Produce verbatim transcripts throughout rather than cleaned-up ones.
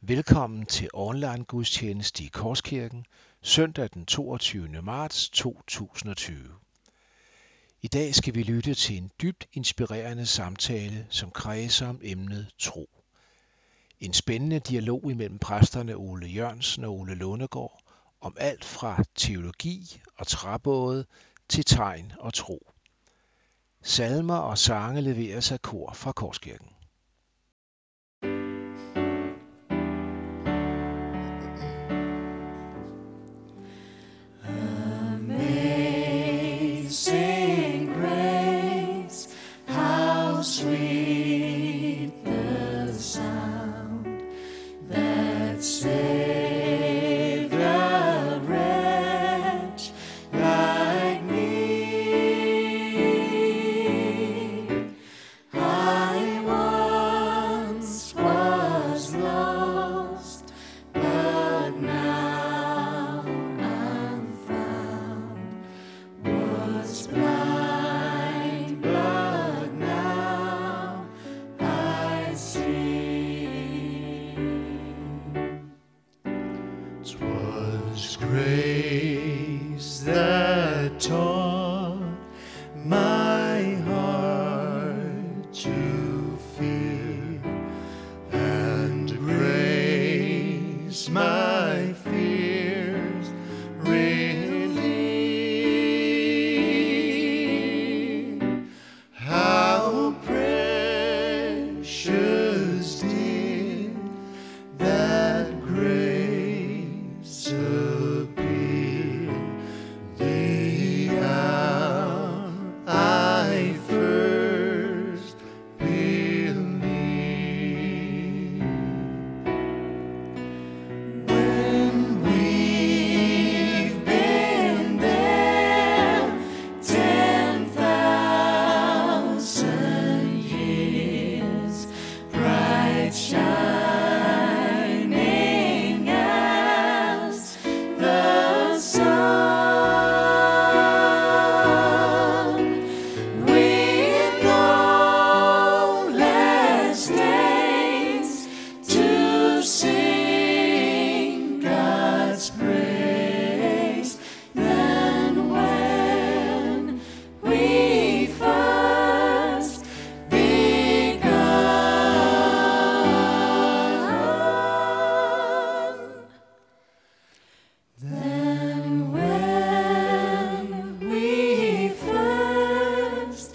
Velkommen til online gudstjeneste i Korskirken, søndag den toogtyvende marts to tusind og tyve. I dag skal vi lytte til en dybt inspirerende samtale, som kredser om emnet tro. En spændende dialog imellem præsterne Ole Jørgensen og Ole Lundegård om alt fra teologi og træbåde til tegn og tro. Salmer og sange leveres af kor fra Korskirken. Amazing grace, how sweet the sound that saved a wretch like me. I once was lost, but now I'm found. Was blind, but now I see. 'Twas grace that taught my heart to fear, and grace my fears relieved. How precious did that grace appear the hour I first believed. When we've been there ten thousand years, bright shining as the sun, with no less days to sing God's praise than when we first begun. Than when we first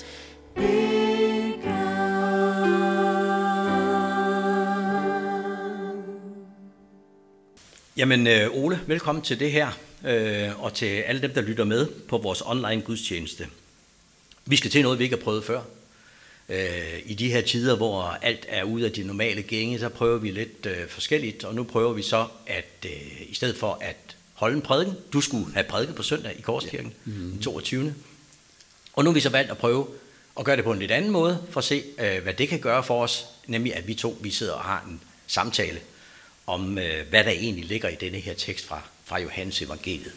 begun. Jamen øh, Ole, velkommen til det her, øh, og til alle dem, der lytter med på vores online gudstjeneste. Vi skal til noget, vi ikke har prøvet før. Øh, I de her tider, hvor alt er ude af de normale gænge, så prøver vi lidt øh, forskelligt, og nu prøver vi så, at øh, i stedet for at holde en prædiken, du skulle have prædiket på søndag i Korskirken, ja. mm-hmm. den toogtyvende. Og nu har vi så valgt at prøve at gøre det på en lidt anden måde, for at se, øh, hvad det kan gøre for os, nemlig at vi to vi sidder og har en samtale om, øh, hvad der egentlig ligger i denne her tekst fra, fra Johannes evangeliet.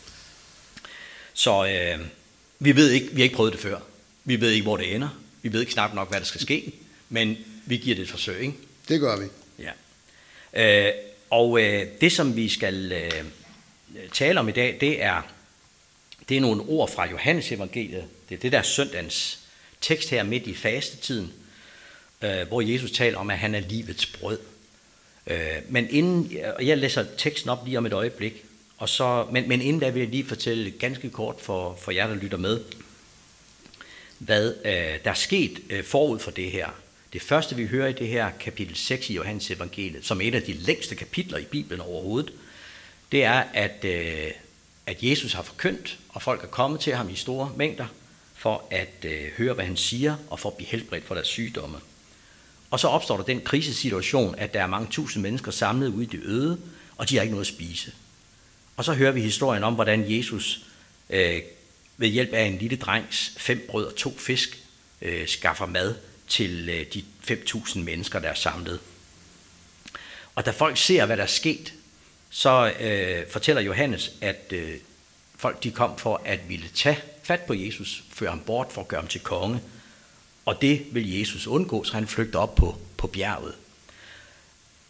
Så øh, vi ved ikke, vi har ikke prøvet det før. Vi ved ikke, hvor det ender. Vi ved knap nok, hvad der skal ske, men vi giver det et forsøg, ikke? Det gør vi. Ja. Øh, og øh, det, som vi skal øh, tale om i dag, det er, det er nogle ord fra Johannes evangeliet. Det er det der søndagens tekst her midt i fastetiden, øh, hvor Jesus taler om, at han er livets brød. Øh, men inden, og jeg læser teksten op lige om et øjeblik, og så, men, men inden da vil jeg lige fortælle ganske kort for, for jer, der lytter med, hvad øh, der er sket øh, forud for det her. Det første, vi hører i det her kapitel seks i Johannes evangeliet, som er et af de længste kapitler i Bibelen overhovedet, det er, at, øh, at Jesus har forkyndt, og folk er kommet til ham i store mængder, for at øh, høre, hvad han siger, og for at blive helbredt for deres sygdomme. Og så opstår der den krisesituation, at der er mange tusind mennesker samlet ude i det øde, og de har ikke noget at spise. Og så hører vi historien om, hvordan Jesus øh, ved hjælp af en lille drengs fem brød og to fisk øh, skaffer mad til øh, de fem tusind mennesker, der er samlet. Og da folk ser, hvad der er sket, så øh, fortæller Johannes, at øh, folk de kom for at ville tage fat på Jesus, føre ham bort for at gøre ham til konge. Og det vil Jesus undgå, så han flygter op på, på bjerget.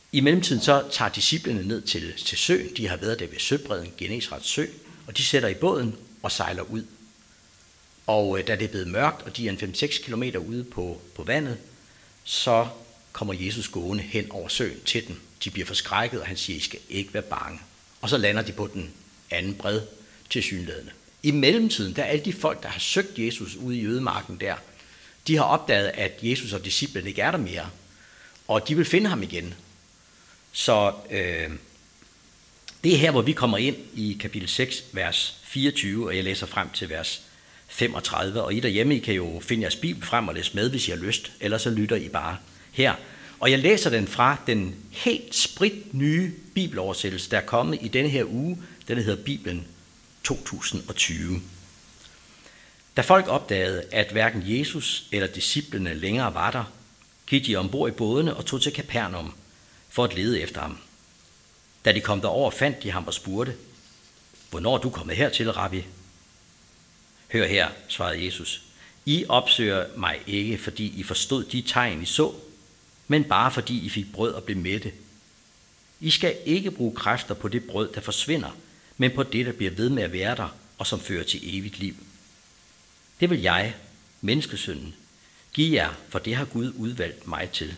I mellemtiden så tager disciplene ned til, til søen. De har været der ved søbredden, Genesarets sø, og de sætter i båden og sejler ud. Og øh, da det er blevet mørkt, og de er en fem seks kilometer ude på, på vandet, så kommer Jesus gående hen over søen til dem. De bliver forskrækket, og han siger, I skal ikke være bange. Og så lander de på den anden bred tilsyneladende. I mellemtiden, der er alle de folk, der har søgt Jesus ude i ødemarken der, de har opdaget, at Jesus og disciplene ikke er der mere, og de vil finde ham igen. Så øh, det er her, hvor vi kommer ind i kapitel seks, vers fireogtyve, og jeg læser frem til vers femogtredive. Og I derhjemme, I kan jo finde jeres bibel frem og læse med, hvis I har lyst, ellers så lytter I bare her. Og jeg læser den fra den helt sprit nye bibeloversættelse, der er kommet i denne her uge. Den hedder Bibelen to tusind og tyve. Da folk opdagede, at hverken Jesus eller disciplene længere var der, gik de ombord i bådene og tog til Kapernaum for at lede efter ham. Da de kom derover, fandt de ham og spurgte, hvornår er du kommet hertil, rabbi? Hør her, svarede Jesus. I opsøger mig ikke, fordi I forstod de tegn, I så, men bare fordi I fik brød og blev mætte. I skal ikke bruge kræfter på det brød, der forsvinder, men på det, der bliver ved med at være der, og som fører til evigt liv. Det vil jeg, menneskesønnen, give jer, for det har Gud udvalgt mig til.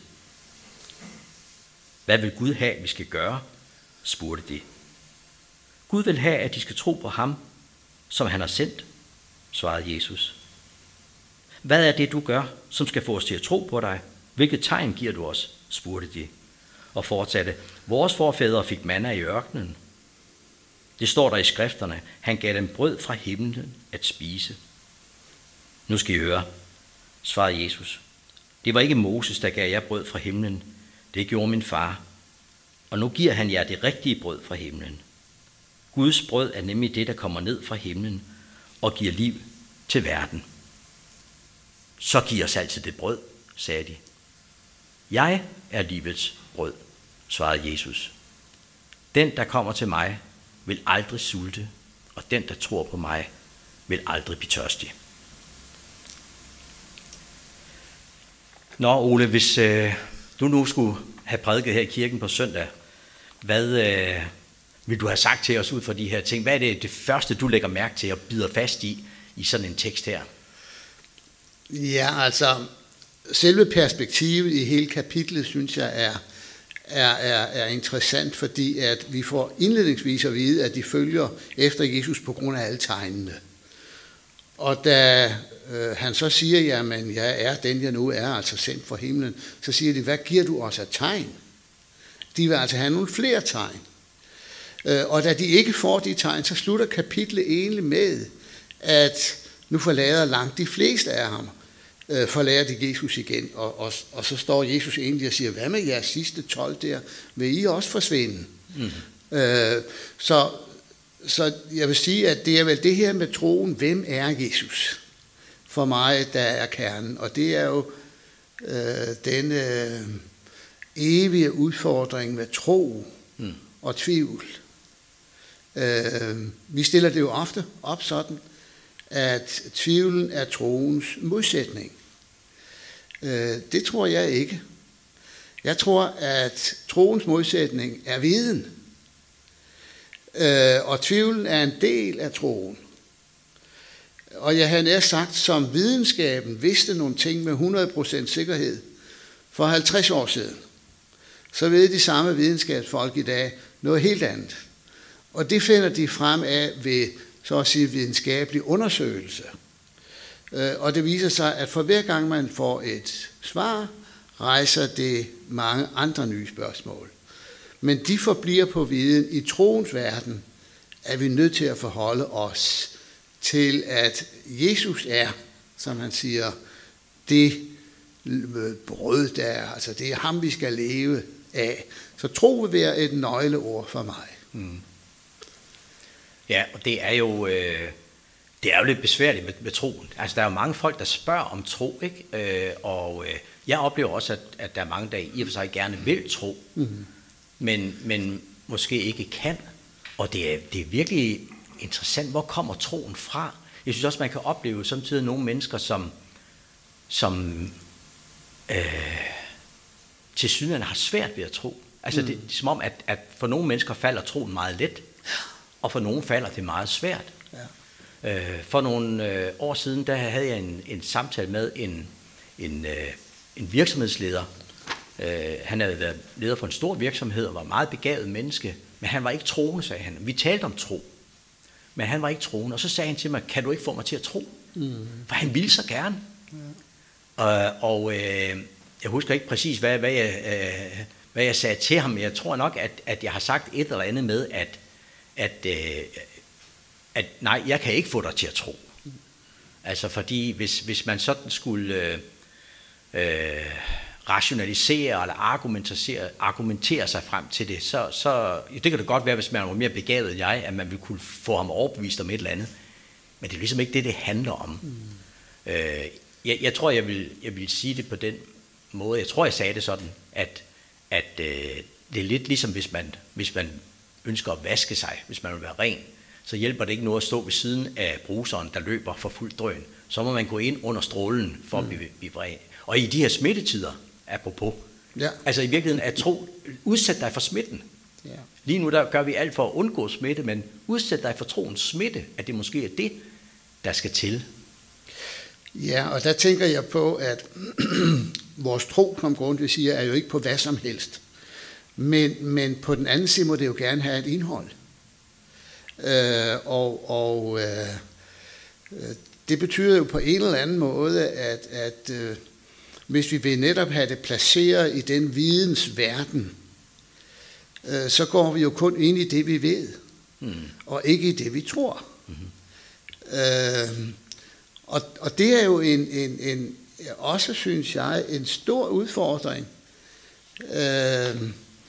Hvad vil Gud have, vi skal gøre? Spurgte de. Gud vil have, at de skal tro på ham, som han har sendt, svarede Jesus. Hvad er det, du gør, som skal få os til at tro på dig? Hvilket tegn giver du os? Spurgte de. Og fortsatte, vores forfædre fik manna i ørkenen. Det står der i skrifterne, han gav dem brød fra himlen at spise. Nu skal I høre, svarede Jesus. Det var ikke Moses, der gav jer brød fra himlen. Det gjorde min far. Og nu giver han jer det rigtige brød fra himlen. Guds brød er nemlig det, der kommer ned fra himlen og giver liv til verden. Så giv os altid det brød, sagde de. Jeg er livets brød, svarede Jesus. Den, der kommer til mig, vil aldrig sulte, og den, der tror på mig, vil aldrig blive tørstig. Nå, Ole, hvis øh, du nu skulle have prædiket her i kirken på søndag, hvad øh, vil du have sagt til os ud fra de her ting? Hvad er det, det første, du lægger mærke til og bider fast i, i sådan en tekst her? Ja, altså, selve perspektivet i hele kapitlet, synes jeg, er, er, er, er interessant, fordi at vi får indledningsvis at vide, at de følger efter Jesus på grund af alle tegnene. Og da øh, han så siger, jamen, jeg er den, jeg nu er, altså sendt fra himlen, så siger de, hvad giver du os af tegn? De vil altså have nogle flere tegn. Øh, og da de ikke får de tegn, så slutter kapitlet egentlig med, at nu forlader langt de fleste af ham, øh, forlader de Jesus igen. Og, og, og så står Jesus egentlig og siger, hvad med jeres sidste tolv der? Vil I også forsvinde? Mm. Øh, så, så jeg vil sige, at det er vel det her med troen, hvem er Jesus? For mig, der er kernen. Og det er jo øh, den øh, evige udfordring med tro mm. og tvivl. Øh, vi stiller det jo ofte op sådan, at tvivlen er troens modsætning. Øh, det tror jeg ikke. Jeg tror, at troens modsætning er viden. Øh, og tvivlen er en del af troen. Og jeg havde nær sagt, som videnskaben vidste nogle ting med hundrede procent sikkerhed for halvtreds år siden, så ved de samme videnskabsfolk i dag noget helt andet. Og det finder de frem af ved, så at sige, videnskabelig undersøgelse. Og det viser sig, at for hver gang man får et svar, rejser det mange andre nye spørgsmål. Men de forbliver på viden. I troens verden er vi nødt til at forholde os til, at Jesus er, som han siger, det brød der er. Altså det er ham, vi skal leve af. Så tro vil være et nøgleord for mig. Mm. Ja, og det er jo øh, det er jo lidt besværligt med, med troen. Altså der er jo mange folk, der spørger om tro, ikke? Øh, og øh, jeg oplever også, at, at der er mange, der i og for sig gerne vil tro, mm-hmm. men, men måske ikke kan. Og det er, det er virkelig interessant, hvor kommer troen fra? Jeg synes også, man kan opleve samtidig nogle mennesker, som, som øh, til synligheden har svært ved at tro. Altså mm. det, det er som om, at, at for nogle mennesker falder troen meget let, og for nogle falder det meget svært. Ja. Øh, for nogle øh, år siden, der havde jeg en, en samtale med en, en, øh, en virksomhedsleder. Øh, han havde været leder for en stor virksomhed og var et meget begavet menneske, men han var ikke troende, sagde han. Vi talte om tro, men han var ikke troende. Og så sagde han til mig, kan du ikke få mig til at tro? Mm. For han ville så gerne. Ja. Øh, og øh, jeg husker ikke præcis, hvad, hvad, jeg, øh, hvad jeg sagde til ham, men jeg tror nok, at, at jeg har sagt et eller andet med, at, at, øh, at nej, jeg kan ikke få dig til at tro. Mm. Altså fordi, hvis, hvis man sådan skulle øh, øh, rationalisere eller argumentere, argumentere sig frem til det, så, så det kan det godt være, hvis man var mere begavet end jeg, at man ville kunne få ham overbevist om et eller andet. Men det er ligesom ikke det, det handler om. Mm. Øh, jeg, jeg tror, jeg vil, jeg vil sige det på den måde. Jeg tror, jeg sagde det sådan, at, at øh, det er lidt ligesom, hvis man, hvis man ønsker at vaske sig, hvis man vil være ren, så hjælper det ikke noget at stå ved siden af bruseren, der løber for fuld drøn. Så må man gå ind under strålen for mm. at blive, blive ren. Og i de her smittetider, apropos, ja. altså i virkeligheden at tro, udsæt dig for smitten. Ja. Lige nu der gør vi alt for at undgå smitte, men udsæt dig for troens smitte, at det måske er det, der skal til. Ja, og der tænker jeg på, at vores tro, som Grundtvig siger, er jo ikke på hvad som helst. Men, men på den anden side må det jo gerne have et indhold. Øh, og og øh, det betyder jo på en eller anden måde, at, at øh, hvis vi vil netop have det placeret i den vidensverden, øh, så går vi jo kun ind i det, vi ved, mm. og ikke i det, vi tror. Mm-hmm. Øh, og, og det er jo en, en, en, også, synes jeg, en stor udfordring. Øh,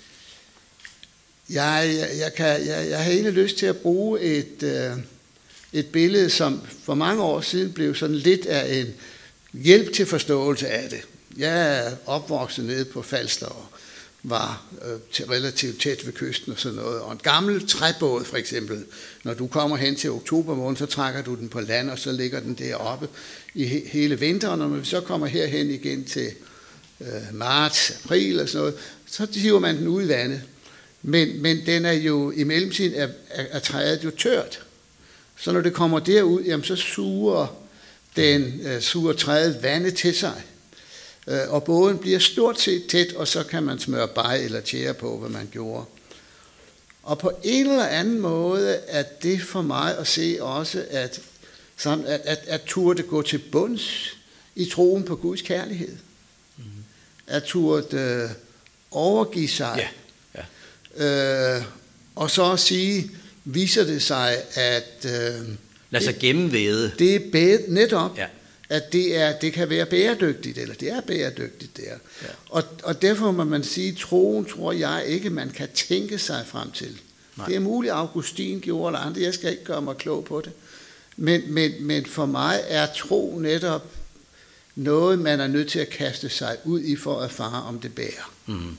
jeg, jeg, kan, jeg, jeg har egentlig lyst til at bruge et, øh, et billede, som for mange år siden blev sådan lidt af en hjælp til forståelse af det. Jeg er opvokset nede på Falster og var øh, relativt tæt ved kysten og sådan noget. Og en gammel træbåd for eksempel, når du kommer hen til oktober måned, så trækker du den på land, og så ligger den deroppe i he- hele vinteren. Og når vi så kommer herhen igen til øh, marts, april og sådan noget, så hiver man den ud i vandet. Men, men den er jo, i mellemtiden er, er, er træet jo tørt. Så når det kommer derud, jamen så suger den øh, suger træet vandet til sig. Øh, og båden bliver stort set tæt, og så kan man smøre baj eller tjære på, hvad man gjorde. Og på en eller anden måde er det for mig at se også, at, at, at, at turde gå til bunds i troen på Guds kærlighed. Mm-hmm. At turde øh, overgive sig. Ja. Ja. Øh, og så at sige, viser det sig, at øh, lad sig gennemvæde. Det er bæ- netop, ja. at det, er, det kan være bæredygtigt, eller det er bæredygtigt der. Ja. Og, og derfor må man sige, troen tror jeg ikke, man kan tænke sig frem til. Nej. Det er muligt, Augustin gjorde eller andre, jeg skal ikke gøre mig klog på det. Men, men, men for mig er tro netop noget, man er nødt til at kaste sig ud i for at erfare, om det bærer. Mm.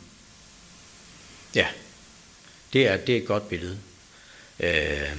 Ja, det er, det er et godt billede. Øh,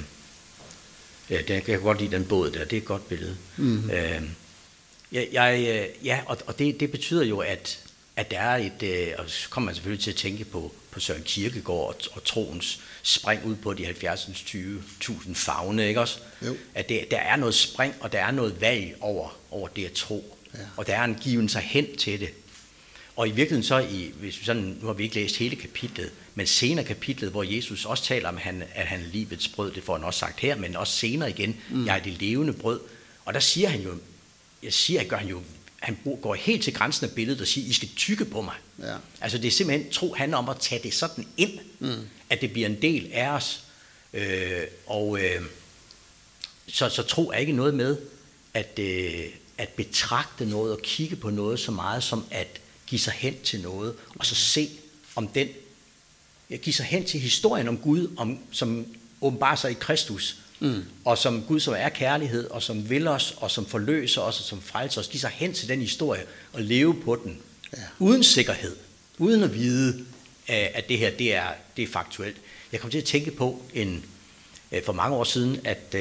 ja, det, jeg kan godt lide den båd der, det er et godt billede. Mm. Øh, jeg, jeg, ja, og, og det, det betyder jo, at, at der er et, øh, og så kommer man selvfølgelig til at tænke på, på Søren Kierkegaard og, og troens spring ud på de halvfjerds til tyve tusind favne, ikke også? Jo. At det, der er noget spring, og der er noget valg over, over det at tro. Ja. Og der er en given sig hen til det. Og i virkeligheden så, i, hvis vi sådan, nu har vi ikke læst hele kapitlet, men senere kapitlet, hvor Jesus også taler om, at han, at han er livets brød, det får han også sagt her, men også senere igen, mm. jeg er det levende brød. Og der siger han jo, jeg siger, gør han jo, han går helt til grænsen af billedet og siger, I skal tygge på mig. Ja. Altså det er simpelthen, tro handler om at tage det sådan ind, mm. at det bliver en del af os. Øh, og øh, så, så tro er ikke noget med at, øh, at betragte noget og kigge på noget så meget som at give sig hen til noget, og så se om den, jeg giver sig hen til historien om Gud, om, som åbenbarer sig i Kristus, mm. og som Gud, som er kærlighed, og som vil os, og som forløser os, og som frelser os, giver sig hen til den historie, og leve på den, ja. Uden sikkerhed, uden at vide, at det her, det er, det er faktuelt. Jeg kom til at tænke på, en, for mange år siden, at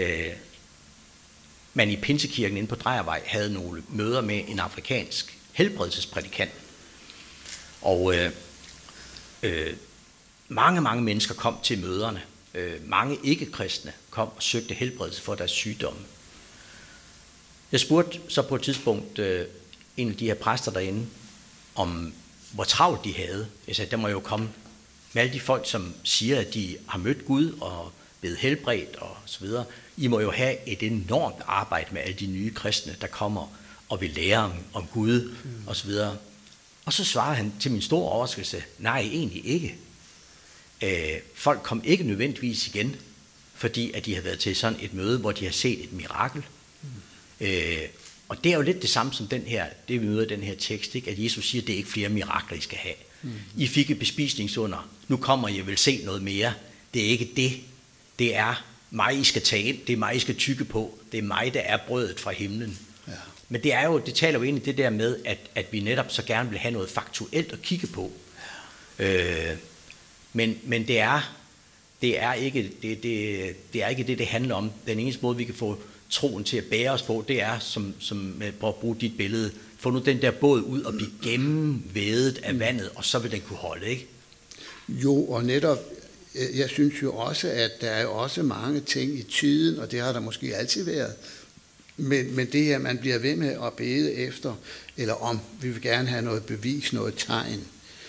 man i Pinsekirken inde på Drejervej havde nogle møder med en afrikansk helbredelsesprædikant. Og øh, øh, mange, mange mennesker kom til møderne. Øh, mange ikke-kristne kom og søgte helbredelse for deres sygdomme. Jeg spurgte så på et tidspunkt øh, en af de her præster derinde, om hvor travlt de havde. Jeg sagde, der må jo komme med alle de folk, som siger, at de har mødt Gud og blevet helbredt og så videre. I må jo have et enormt arbejde med alle de nye kristne, der kommer og vil lære om, om Gud mm. og så videre. Og så svarede han til min store overraskelse, nej, egentlig ikke. Øh, folk kom ikke nødvendigvis igen, fordi at de har været til sådan et møde, hvor de har set et mirakel. Mm. Øh, og det er jo lidt det samme som den her, det vi møder den her tekst, ikke? At Jesus siger, at det er ikke flere mirakler, I skal have. Mm. I fik et bespisningsunder, nu kommer I vil se noget mere. Det er ikke det. Det er mig, I skal tage ind. Det er mig, I skal tygge på. Det er mig, der er brødet fra himlen. Ja. Men det er jo, det taler jo ind i det der med, at, at vi netop så gerne vil have noget faktuelt at kigge på. Ja. Øh, men, men det er, det er ikke det, det, det er ikke det, det handler om. Den eneste måde, vi kan få troen til at bære os på, det er, som, som på at bruge dit billede, få nu den der båd ud og blive gennemvædet af vandet, og så vil den kunne holde, ikke? Jo, og netop, jeg synes jo også, at der er jo også mange ting i tiden, og det har der måske altid været, men, men det her, man bliver ved med at bede efter, eller om, vi vil gerne have noget bevis, noget tegn.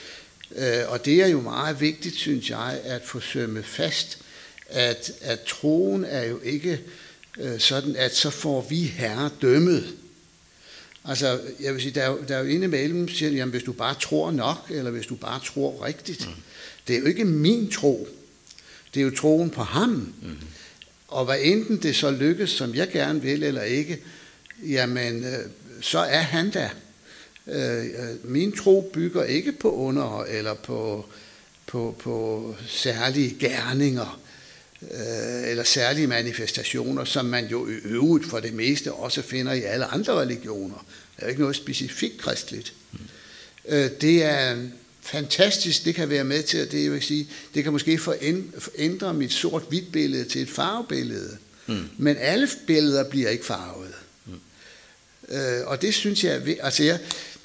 Og det er jo meget vigtigt, synes jeg, at få sømmet fast, at, at troen er jo ikke sådan, at så får vi herre dømmet. Altså, jeg vil sige, der er jo, der er jo indimellem, siger, jamen hvis du bare tror nok, eller hvis du bare tror rigtigt. Mm. Det er jo ikke min tro. Det er jo troen på ham. Mm. Og hvad enten det så lykkes, som jeg gerne vil, eller ikke, jamen, øh, så er han der. Øh, min tro bygger ikke på under, eller på, på, på særlige gerninger, øh, eller særlige manifestationer, som man jo i øvrigt for det meste også finder i alle andre religioner. Der er ikke noget specifikt kristeligt. Mm. Øh, det er fantastisk, det kan være med til, at det, jeg vil sige, det kan måske forændre mit sort-hvidt billede til et farvebillede. Mm. Men alle billeder bliver ikke farvede. Mm. Øh, og det synes jeg, altså jeg,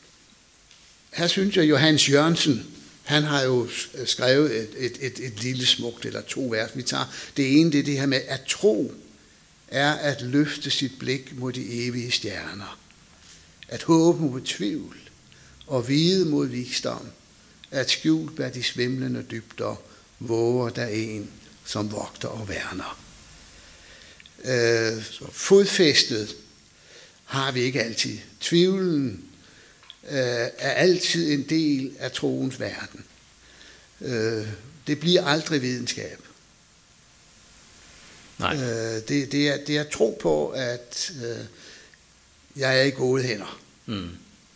her synes jeg, Johannes Jørgensen, han har jo skrevet et, et, et, et lille smukt, eller to vers, vi tager. Det ene, det er det her med, at tro er at løfte sit blik mod de evige stjerner. At håbe mod tvivl, og vide mod visdom. At skjult bag de svimlende dybder, våger der en, som vogter og værner. Øh, fodfæstet har vi ikke altid. Tvivlen øh, er altid en del af troens verden. Øh, det bliver aldrig videnskab. Nej. Øh, det, det, er, det er tro på, at øh, jeg er i gode hænder. Mm.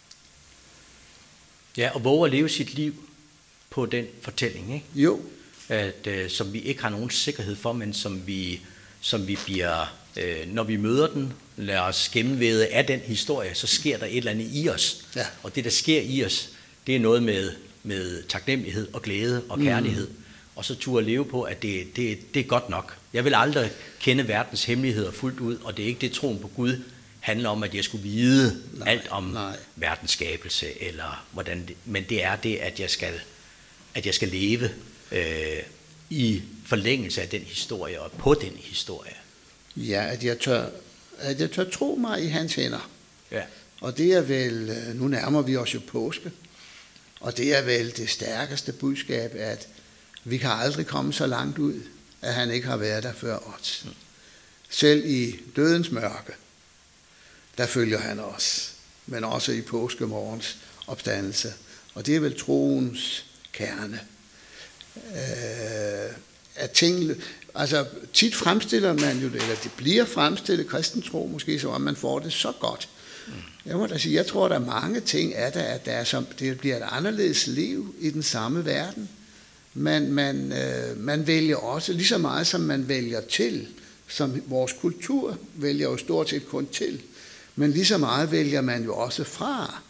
Ja, og våge at leve sit liv på den fortælling, ikke? Jo. At, øh, som vi ikke har nogen sikkerhed for, men som vi, som vi bliver, øh, når vi møder den, lader os gennemvæde af den historie, så sker der et eller andet i os. Ja. Og det, der sker i os, det er noget med, med taknemmelighed og glæde og kærlighed. Mm. Og så turde leve på, at det, det, det er godt nok. Jeg vil aldrig kende verdens hemmeligheder fuldt ud, og det er ikke det, troen på Gud handler om, at jeg skulle vide nej, alt om nej. verdens skabelse, eller hvordan det, men det er det, at jeg skal, at jeg skal leve øh, i forlængelse af den historie, og på den historie. Ja, at jeg tør, at jeg tør tro mig i hans hænder. Ja. Og det er vel, nu nærmer vi os jo påske, og det er vel det stærkeste budskab, at vi kan aldrig komme så langt ud, at han ikke har været der før os. Mm. Selv i dødens mørke, der følger han os, men også i påskemorgens opstandelse. Og det er vel troens kerne. Øh, at ting, altså tit fremstiller man jo det, eller det bliver fremstillet kristentro måske, så om man får det så godt. Mm. Jeg må da sige, jeg tror, der er mange ting af det, at der er som, det bliver et anderledes liv i den samme verden. Man, man, øh, man vælger også lige så meget, som man vælger til, som vores kultur vælger jo stort set kun til. Men lige så meget vælger man jo også fra,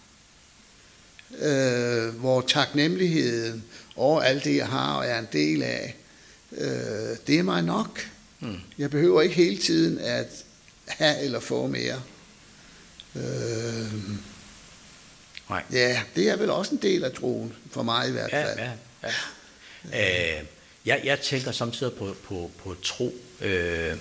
øh, hvor taknemmeligheden over alt det, jeg har og er en del af, øh, det er mig nok. Mm. Jeg behøver ikke hele tiden at have eller få mere. Øh, Nej. Ja, det er vel også en del af troen, for mig i hvert ja, fald. Ja, ja. Øh, jeg, jeg tænker samtidig på, på, på tro. Øh,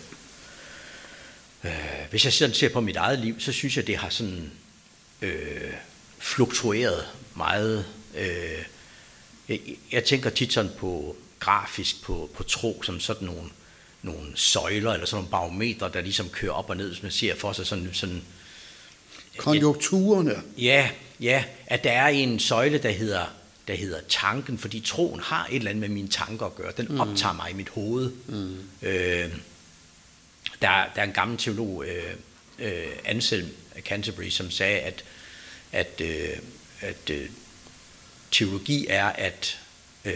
øh, hvis jeg sådan ser på mit eget liv, så synes jeg, det har sådan øh, fluktueret meget. Øh, jeg, jeg tænker tit sådan på grafisk på, på tro som sådan nogle, nogle søjler eller sådan nogle barometre, der ligesom kører op og ned, som man ser for sig sådan... sådan konjunkturerne. Ja, ja, at der er en søjle, der hedder, der hedder tanken, fordi troen har et eller andet med mine tanker at gøre. Den mm. optager mig i mit hoved. Mm. Øh, der, der er en gammel teolog, øh, øh, Anselm af Canterbury, som sagde, at, at, øh, at øh, teologi er at øh,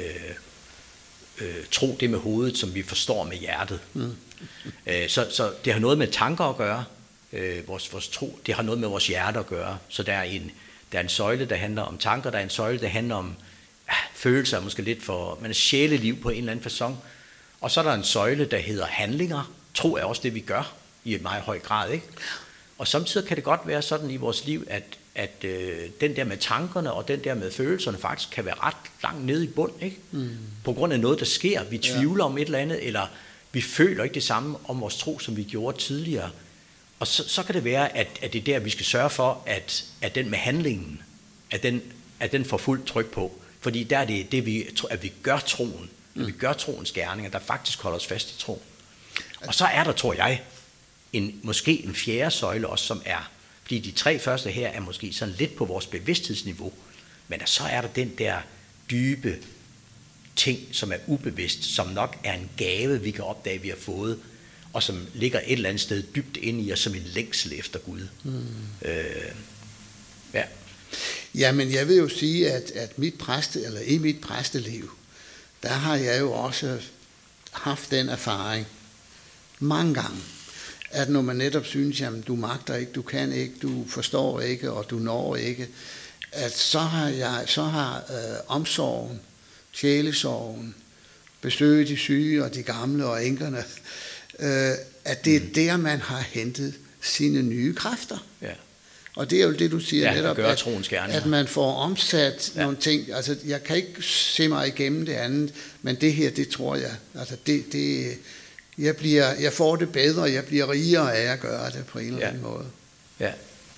øh, tro det med hovedet, som vi forstår med hjertet. Mm. Øh, så, så det har noget med tanker at gøre. Øh, vores, vores tro, det har noget med vores hjerte at gøre. Så der er en, der er en søjle, der handler om tanker, der er en søjle, der handler om ja, følelser, måske lidt for, men sjæleliv på en eller anden facon. Og så er der en søjle, der hedder handlinger. Tro er også det, vi gør i et meget høj grad, ikke? Og samtidig kan det godt være sådan i vores liv, at, at øh, den der med tankerne og den der med følelserne faktisk kan være ret langt nede i bund, ikke? Mm. På grund af noget, der sker. Vi tvivler ja. om et eller andet, eller vi føler ikke det samme om vores tro, som vi gjorde tidligere. Og så, så kan det være, at, at det er der, vi skal sørge for, at, at den med handlingen, at den, at den får fuldt tryk på. Fordi der er det, det vi, at vi gør troen, mm. at vi gør troens gerninger, der faktisk holder os fast i tro. Og så er der, tror jeg, en, måske en fjerde søjle også, som er, fordi de tre første her er måske sådan lidt på vores bevidsthedsniveau, men så er der den der dybe ting, som er ubevidst, som nok er en gave, vi kan opdage, vi har fået, og som ligger et eller andet sted dybt inde i os som en længsel efter Gud. Mm. Øh, ja. Ja, men jeg vil jo sige, at, at mit præste, eller i mit præsteliv, der har jeg jo også haft den erfaring mange gange, at når man netop synes, jamen du magter ikke, du kan ikke, du forstår ikke, og du når ikke, at så har jeg, så har øh, omsorgen, sjælesorgen, besøget de syge og de gamle og enkerne, øh, at det er mm. der, man har hentet sine nye kræfter. Ja. Og det er jo det, du siger ja, netop, at, at man får omsat ja. nogle ting. Altså, jeg kan ikke se mig igennem det andet, men det her, det tror jeg. Altså, det, det, jeg, bliver, jeg får det bedre, jeg bliver rigere af at gøre det på en eller anden ja. måde. Ja.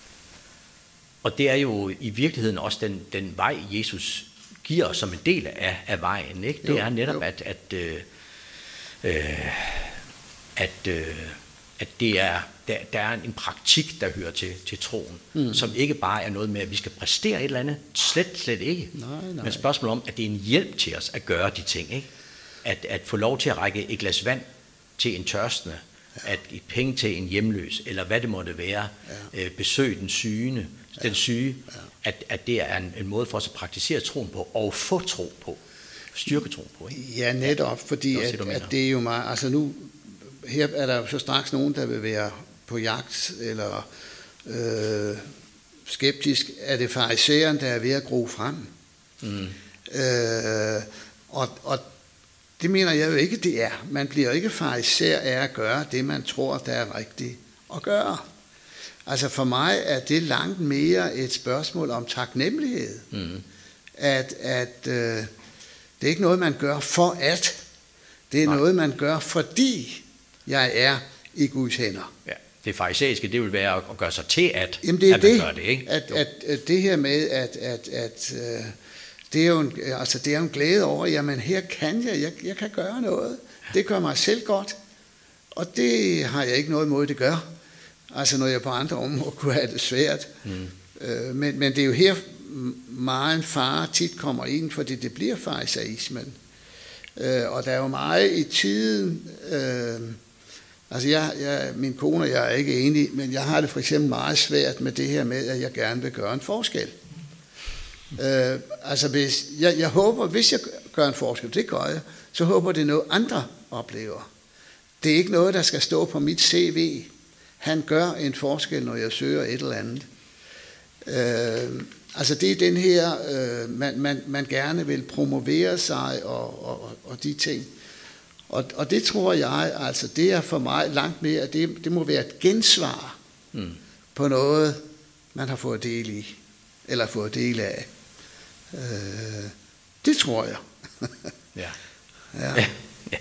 Og det er jo i virkeligheden også den, den vej, Jesus giver som en del af, af vejen. Ikke? Det jo, er netop, jo. at, at, øh, øh, at, øh, at det er, der, der er en praktik, der hører til, til troen, mm. som ikke bare er noget med, at vi skal præstere et eller andet. Slet, slet ikke. Nej, nej. Men spørgsmålet om, at det er en hjælp til os at gøre de ting. Ikke? At, at få lov til at række et glas vand til en tørstende, ja. at give penge til en hjemløs, eller hvad det måtte være, ja. øh, besøg den syge, ja. den syge, ja. at, at det er en, en måde for os at praktisere troen på, og få tro på, styrke troen på. Ikke? Ja, netop, fordi det at, at det er jo meget, altså nu, her er der jo så straks nogen, der vil være på jagt, eller øh, skeptisk, er det farisæeren, der er ved at gro frem. Mm. Øh, og, og det mener jeg jo ikke, det er. Man bliver ikke farisæer af at gøre det, man tror, der er rigtigt at gøre. Altså for mig er det langt mere et spørgsmål om taknemmelighed. Mm. At, at øh, det er ikke noget, man gør for at. Det er Nej. noget, man gør, fordi jeg er i Guds hænder. Ja. Det farisæiske, det vil være at gøre sig til, at, Jamen det er at man det, gør det. Ikke? At, at, at det her med, at, at, at øh, det, er jo en, altså det er en glæde over, jamen her kan jeg, jeg, jeg kan gøre noget. Det gør mig selv godt, og det har jeg ikke noget imod, det gør. Altså når jeg på andre områder kunne have det svært. Mm. Øh, men, men det er jo her meget en fare tit kommer ind, fordi det bliver farisæismen. Øh, og der er jo meget i tiden... Øh, Altså jeg, jeg, min kone og jeg er ikke enige, men jeg har det for eksempel meget svært med det her med, at jeg gerne vil gøre en forskel. Øh, altså hvis, jeg, jeg håber, hvis jeg gør en forskel, det gør jeg, så håber det er noget andre oplever. Det er ikke noget, der skal stå på mit C V. Han gør en forskel, når jeg søger et eller andet. Øh, altså det er den her, øh, man, man, man gerne vil promovere sig og, og, og de ting. Og, og det tror jeg, altså det er for mig langt mere, det, det må være et gensvar mm. på noget, man har fået del i, eller fået del af. Øh, det tror jeg. Ja. Ja. Ja.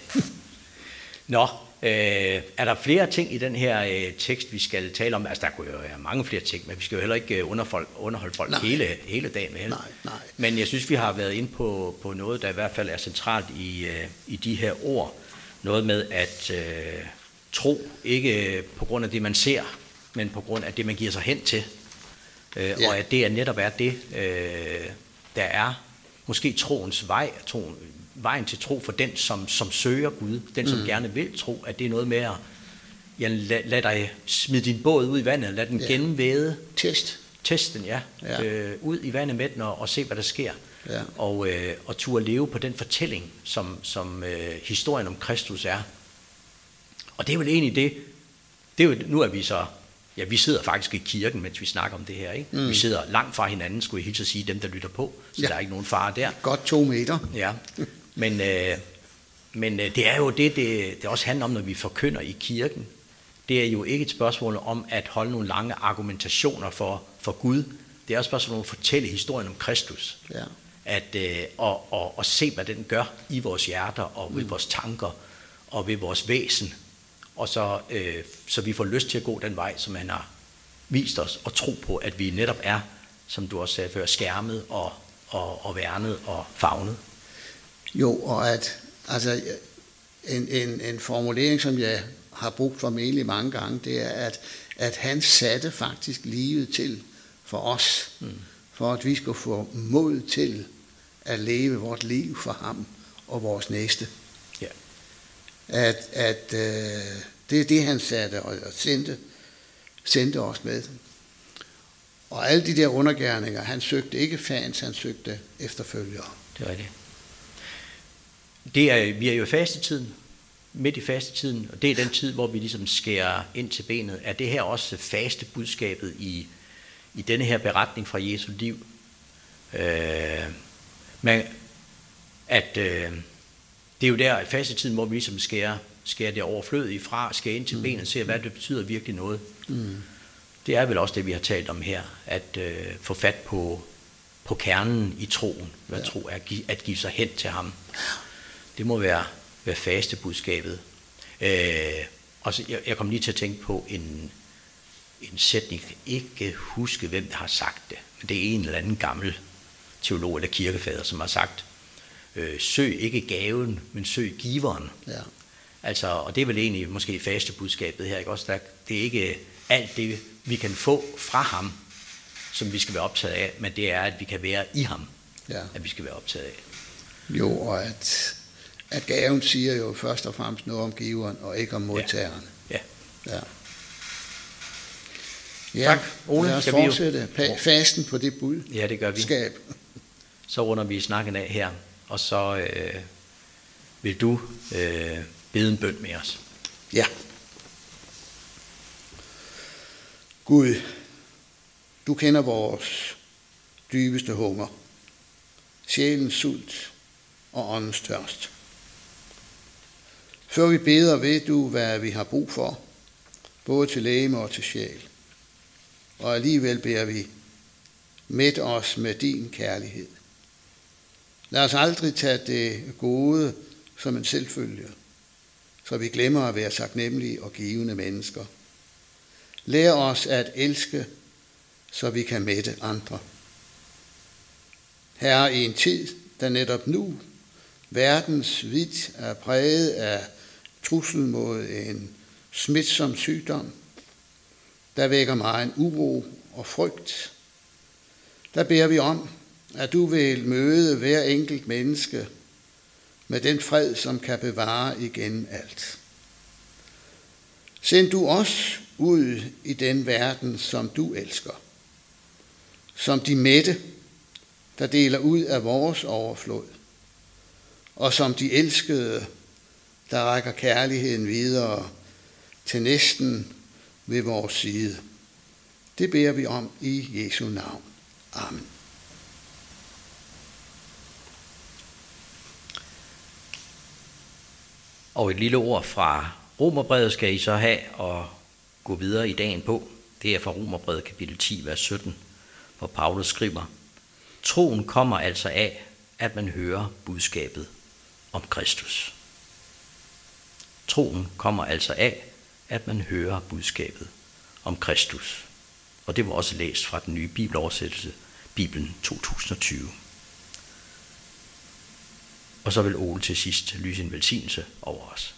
Nå, øh, er der flere ting i den her øh, tekst, vi skal tale om? Altså, der kunne jo være mange flere ting, men vi skal jo heller ikke underholde, underholde folk hele, hele dagen med Nej, nej. Men jeg synes, vi har været inde på, på noget, der i hvert fald er centralt i, øh, i de her ord. Noget med at øh, tro, ikke på grund af det, man ser, men på grund af det, man giver sig hen til. Øh, Ja. Og at det er netop er det, øh, der er måske troens vej, troen, vejen til tro for den, som, som søger Gud, den, som mm. gerne vil tro, at det er noget med at ja, lad, lad dig smide din båd ud i vandet, lad den Ja. gennemvæde, Test. test den, ja, Ja. Øh, ud i vandet med den og, og se, hvad der sker. Ja. Og, øh, og turde leve på den fortælling, som, som øh, historien om Kristus er. Og det er vel egentlig det, det er jo, nu er vi så, ja, vi sidder faktisk i kirken, mens vi snakker om det her, ikke? Mm. Vi sidder langt fra hinanden, skulle jeg hilse at sige, dem der lytter på, så Ja. der er ikke nogen fare der. Godt to meter. Ja, men, øh, men øh, det er jo det, det, det også handler om, når vi forkynder i kirken. Det er jo ikke et spørgsmål om at holde nogle lange argumentationer for, for Gud. Det er også et spørgsmål om at fortælle historien om Kristus. Ja. At, øh, og, og, og se, hvad den gør i vores hjerter og ved mm. vores tanker og ved vores væsen. Og så, øh, så vi får lyst til at gå den vej, som han har vist os, og tro på, at vi netop er, som du også sagde før, skærmet og, og, og værnet og favnet. Jo, og at altså, en, en, en formulering, som jeg har brugt formentlig mange gange, det er, at, at han satte faktisk livet til for os, mm. for at vi skulle få mod til at leve vort liv for ham og vores næste. Ja. At, at øh, det er det, han satte og sendte, sendte os med. Og alle de der undergerninger, han søgte ikke fans, han søgte efterfølgere. Det er det. Det er, vi er jo i fastetiden, midt i fastetiden, og det er den tid, hvor vi ligesom skærer ind til benet. Er det her også faste budskabet i, i denne her beretning fra Jesu liv? Øh, men at øh, det er jo der i fastetiden, hvor vi ligesom skærer, skærer det overflødige fra, skærer ind til benet og ser, hvad det betyder virkelig noget. Mm. Det er vel også det, vi har talt om her, at øh, få fat på, på kernen i troen, hvad ja. tro er, at give sig hen til ham. Det må være, være faste budskabet. Øh, og så, jeg, jeg kom lige til at tænke på en, en sætning, jeg ikke huske, hvem der har sagt det, men det er en eller anden gammel teolog eller kirkefader, som har sagt, øh, søg ikke gaven, men søg giveren. Ja. Altså, og det er vel egentlig måske faste budskabet her, ikke også? Der, det er ikke alt det, vi kan få fra ham, som vi skal være optaget af, men det er, at vi kan være i ham, Ja. at vi skal være optaget af. Jo, og at, at gaven siger jo først og fremmest noget om giveren, og ikke om modtageren. Ja. Ja. Ja, Tak, Ole. lad os Skal vi jo- fortsætte pa- fasten på det budskab. Ja, det gør vi. Så runder vi snakken af her, og så øh, vil du øh, bede en bøn med os. Ja. Gud, du kender vores dybeste hunger, sjælens sult og åndens tørst. Før vi beder, ved du, hvad vi har brug for, både til legeme og til sjæl. Og alligevel beder vi, mæt os med din kærlighed. Lad os aldrig tage det gode som en selvfølge, så vi glemmer at være taknemmelige og givende mennesker. Lær os at elske, så vi kan mætte andre. Herre, i en tid, der netop nu, verdens vidt er præget af trussel mod en smitsom sygdom, der vækker mig en uro og frygt. Der beder vi om, at du vil møde hver enkelt menneske med den fred, som kan bevare igen alt. Send du os ud i den verden, som du elsker, som de mætte, der deler ud af vores overflod, og som de elskede, der rækker kærligheden videre til næsten ved vores side. Det beder vi om i Jesu navn. Amen. Og et lille ord fra Romerbrevet skal I så have og gå videre i dagen på. Det er fra Romerbrevet kapitel ti, vers sytten, hvor Paulus skriver: Troen kommer altså af, at man hører budskabet om Kristus. Troen kommer altså af, at man hører budskabet om Kristus. Og det var også læst fra den nye bibeloversættelse, Bibelen to tusind og tyve. Og så vil Ole til sidst lyse en velsignelse over os.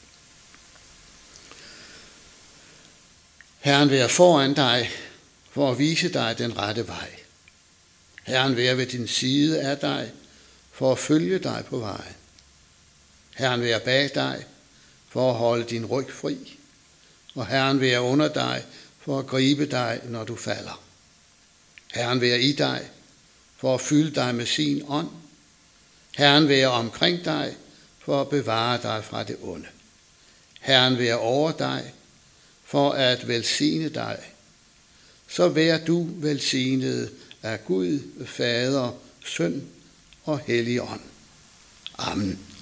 Herren være foran dig, for at vise dig den rette vej. Herren være ved din side af dig, for at følge dig på vejen. Herren være bag dig, for at holde din ryg fri. Og Herren være under dig, for at gribe dig, når du falder. Herren være i dig, for at fylde dig med sin ånd. Herren være omkring dig, for at bevare dig fra det onde. Herren være over dig, for at velsigne dig. Så vær du velsignet af Gud, Fader, Søn og Helligånd. Amen.